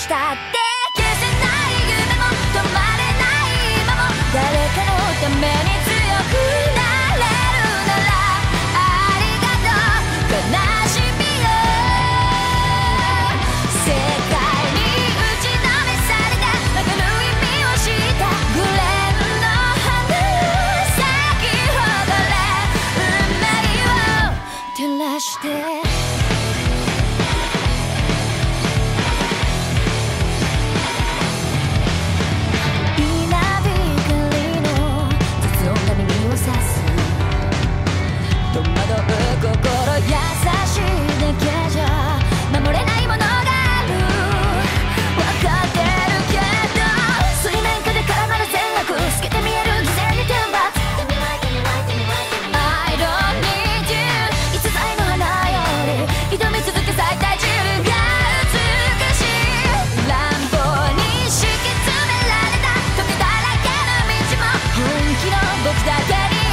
したって消せない夢も止まれない今も誰かのために強くなれるならありがとう悲しみよ世界に打ちのめされたわかる意味をしたグレーの花咲き誇れ運命を照らして心優しいだけじゃ守れないものがある分かってるけど水面下で絡まる戦略透けて見える犠牲に天罰 I don't need you 逸材の花より挑み続け最大自由が美しい乱暴に敷き詰められた時だらけの道も本気の僕だけに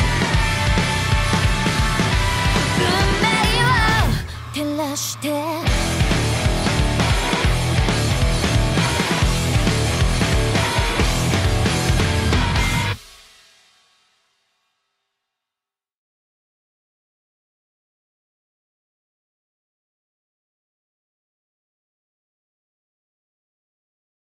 して